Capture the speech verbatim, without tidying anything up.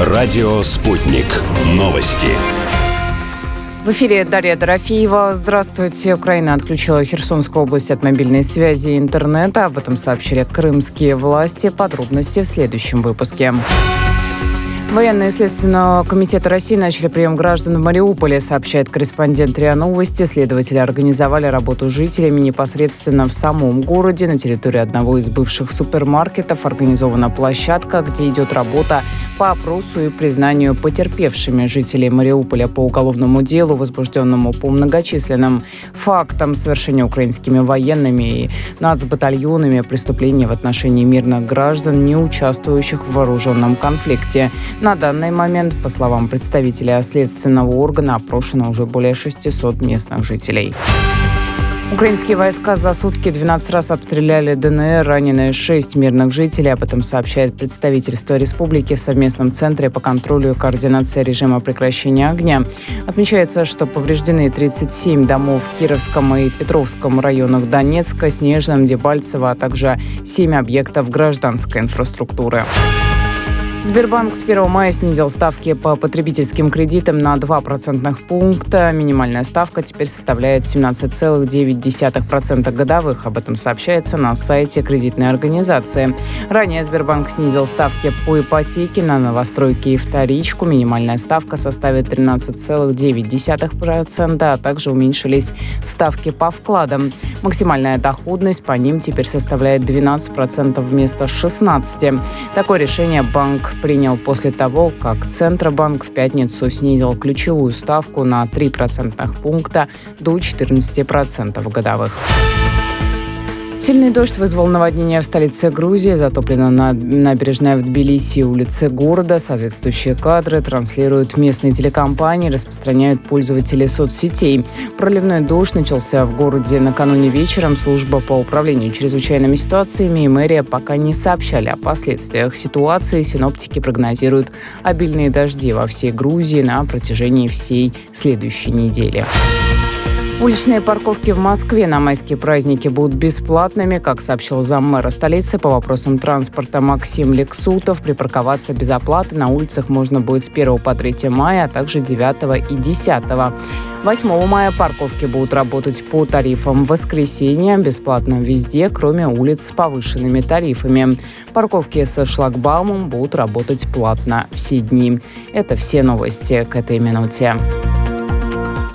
Радио «Спутник». Новости. В эфире Дарья Дорофеева. Здравствуйте. Украина отключила Херсонскую область от мобильной связи и интернета. Об этом сообщили крымские власти. Подробности в следующем выпуске. Военные Следственного комитета России начали прием граждан в Мариуполе, сообщает корреспондент РИА Новости. Следователи организовали работу с жителями непосредственно в самом городе. На территории одного из бывших супермаркетов организована площадка, где идет работа по опросу и признанию потерпевшими жителей Мариуполя по уголовному делу, возбужденному по многочисленным фактам совершения украинскими военными и нацбатальонами преступлений в отношении мирных граждан, не участвующих в вооруженном конфликте. На данный момент, по словам представителя следственного органа, опрошено уже более шестисот местных жителей. Украинские войска за сутки двенадцать раз обстреляли ДНР, ранены шесть мирных жителей. Об этом сообщает представительство республики в совместном центре по контролю и координации режима прекращения огня. Отмечается, что повреждены тридцать семь домов в Кировском и Петровском районах Донецка, Снежном, Дебальцево, а также семь объектов гражданской инфраструктуры. Сбербанк с первого мая снизил ставки по потребительским кредитам на два процентных пункта. Минимальная ставка теперь составляет семнадцать целых девять десятых процента годовых. Об этом сообщается на сайте кредитной организации. Ранее Сбербанк снизил ставки по ипотеке на новостройки и вторичку. Минимальная ставка составит тринадцать целых девять десятых процента, а также уменьшились ставки по вкладам. Максимальная доходность по ним теперь составляет двенадцать процентов вместо шестнадцати процентов. Такое решение банк принял после того, как Центробанк в пятницу снизил ключевую ставку на три процентных пункта до четырнадцати процентов годовых. Сильный дождь вызвал наводнение в столице Грузии. Затоплена набережная в Тбилиси и улицы города. Соответствующие кадры транслируют местные телекомпании, распространяют пользователи соцсетей. Проливной дождь начался в городе накануне вечером. Служба по управлению чрезвычайными ситуациями и мэрия пока не сообщали о последствиях ситуации. Синоптики прогнозируют обильные дожди во всей Грузии на протяжении всей следующей недели. Уличные парковки в Москве на майские праздники будут бесплатными. Как сообщил заммэра столицы по вопросам транспорта Максим Лексутов, припарковаться без оплаты на улицах можно будет с первого по третье мая, а также девятого и десятого. восьмого мая парковки будут работать по тарифам в воскресенье, бесплатно везде, кроме улиц с повышенными тарифами. Парковки со шлагбаумом будут работать платно все дни. Это все новости к этой минуте.